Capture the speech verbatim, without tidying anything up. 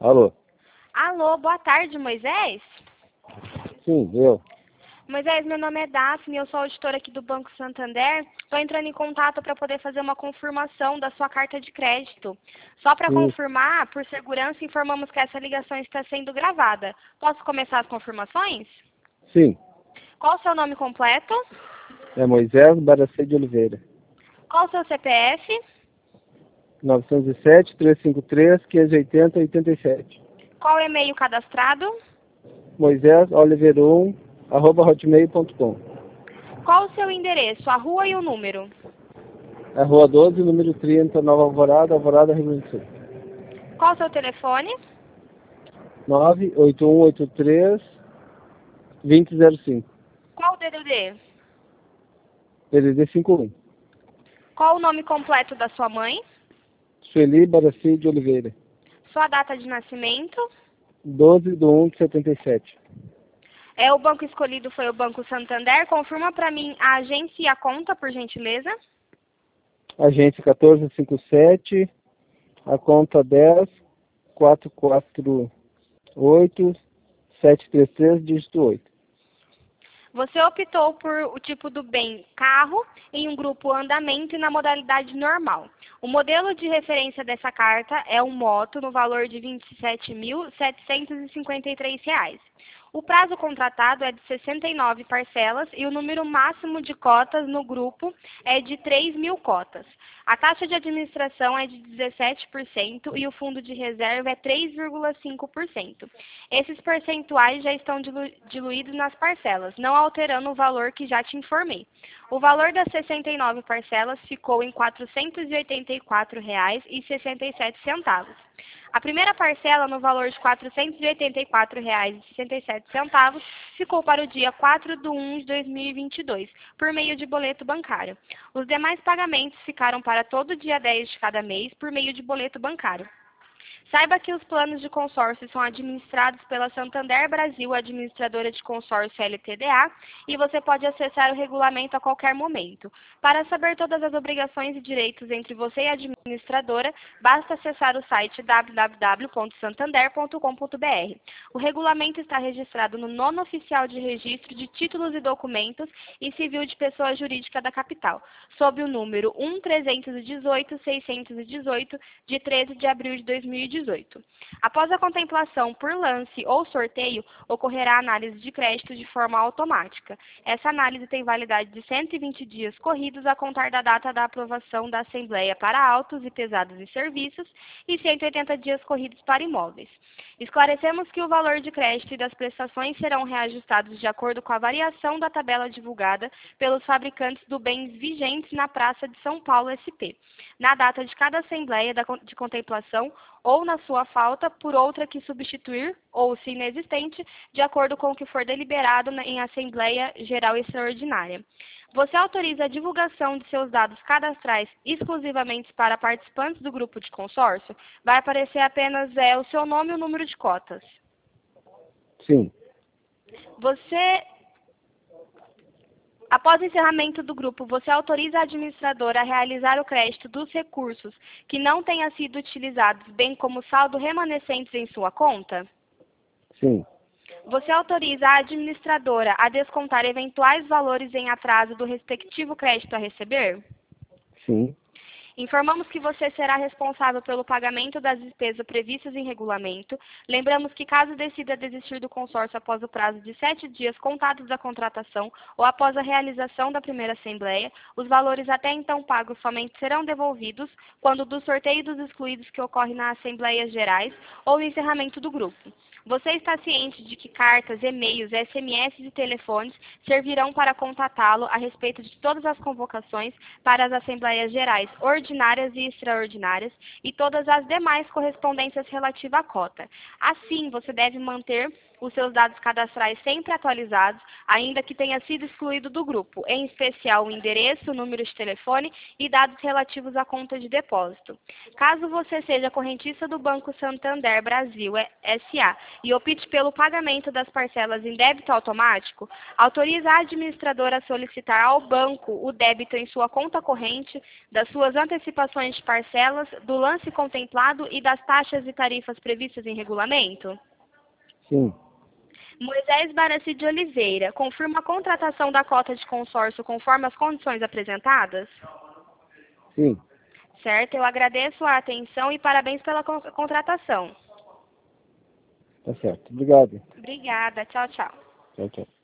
Alô? Alô, boa tarde, Moisés. Sim, eu. Moisés, meu nome é Daphne, eu sou auditora aqui do Banco Santander. Estou entrando em contato para poder fazer uma confirmação da sua carta de crédito. Só para Sim, confirmar, por segurança, informamos que essa ligação está sendo gravada. Posso começar as confirmações? sim. Qual o seu nome completo? É Moisés Baracê de Oliveira. Qual o seu C P F? nove zero sete, trezentos e cinquenta e três, quinhentos e oitenta, oitenta e sete. Qual o e-mail cadastrado? Moisés Oliveira um, arroba hotmail ponto com. Qual o seu endereço, a rua e o número? É Rua doze, número trinta, Nova Alvorada, Alvorada, Rio Grande do Sul. Qual o seu telefone? nove oito um oito três, dois zero zero cinco. Qual o D D D? D D D cinquenta e um. Qual o nome completo da sua mãe? Sueli Baracê de Oliveira. Sua data de nascimento? doze de um de setenta e sete. É, o banco escolhido foi o Banco Santander. Confirma para mim a agência e a conta, por gentileza. Agência quatorze cinquenta e sete, a conta dez, quatro quatro oito, sete três três, dígito oito. Você optou por o tipo do bem carro em um grupo andamento e na modalidade normal. O modelo de referência dessa carta é um moto no valor de vinte e sete mil setecentos e cinquenta e três reais. O prazo contratado é de sessenta e nove parcelas e o número máximo de cotas no grupo é de três mil cotas. A taxa de administração é de dezessete por cento e o fundo de reserva é três vírgula cinco por cento. Esses percentuais já estão dilu diluídos nas parcelas, não alterando o valor que já te informei. O valor das sessenta e nove parcelas ficou em quatrocentos e oitenta e quatro reais e sessenta e sete centavos. A primeira parcela, no valor de quatrocentos e oitenta e quatro reais e sessenta e sete centavos, ficou para o dia quatro de um de dois mil e vinte e dois, por meio de boleto bancário. Os demais pagamentos ficaram para todo dia dez de cada mês, por meio de boleto bancário. Saiba que os planos de consórcio são administrados pela Santander Brasil, administradora de consórcio L T D A, e você pode acessar o regulamento a qualquer momento. Para saber todas as obrigações e direitos entre você e a administradora, basta acessar o site w w w ponto santander ponto com ponto b r. O regulamento está registrado no nono oficial de registro de títulos e documentos e civil de pessoa jurídica da capital, sob o número um trezentos e dezoito seiscentos e dezoito, de treze de abril de dois mil e dezoito. Após a contemplação por lance ou sorteio, ocorrerá a análise de crédito de forma automática. Essa análise tem validade de cento e vinte dias corridos a contar da data da aprovação da Assembleia para autos e pesados e serviços e cento e oitenta dias corridos para imóveis. Esclarecemos que o valor de crédito e das prestações serão reajustados de acordo com a variação da tabela divulgada pelos fabricantes do bens vigentes na Praça de São Paulo S P, na data de cada Assembleia de contemplação ou na sua falta por outra que substituir, ou se inexistente, de acordo com o que for deliberado em Assembleia Geral Extraordinária. Você autoriza a divulgação de seus dados cadastrais exclusivamente para participantes do grupo de consórcio? Vai aparecer apenas é, o seu nome e o número de cotas. Sim. Você... Após o encerramento do grupo, você autoriza a administradora a realizar o crédito dos recursos que não tenham sido utilizados, bem como saldo remanescentes em sua conta? Sim. Você autoriza a administradora a descontar eventuais valores em atraso do respectivo crédito a receber? Sim. Informamos que você será responsável pelo pagamento das despesas previstas em regulamento. Lembramos que, caso decida desistir do consórcio após o prazo de sete dias contados da contratação ou após a realização da primeira assembleia, os valores até então pagos somente serão devolvidos quando do sorteio dos excluídos que ocorre nas Assembleias Gerais ou no encerramento do grupo. Você está ciente de que cartas, e-mails, S M S e telefones servirão para contatá-lo a respeito de todas as convocações para as Assembleias Gerais ordinárias e extraordinárias e todas as demais correspondências relativas à cota. Assim, você deve manter os seus dados cadastrais sempre atualizados, ainda que tenha sido excluído do grupo, em especial o endereço, o número de telefone e dados relativos à conta de depósito. Caso você seja correntista do Banco Santander Brasil S A e opte pelo pagamento das parcelas em débito automático, autoriza a administradora a solicitar ao banco o débito em sua conta corrente das suas antecipações de parcelas, do lance contemplado e das taxas e tarifas previstas em regulamento? Sim. Moisés Baraci de Oliveira, confirma a contratação da cota de consórcio conforme as condições apresentadas? Sim. Certo, eu agradeço a atenção e parabéns pela con- contratação. Tá certo. Obrigado. Obrigada, tchau, tchau. Tchau, tchau.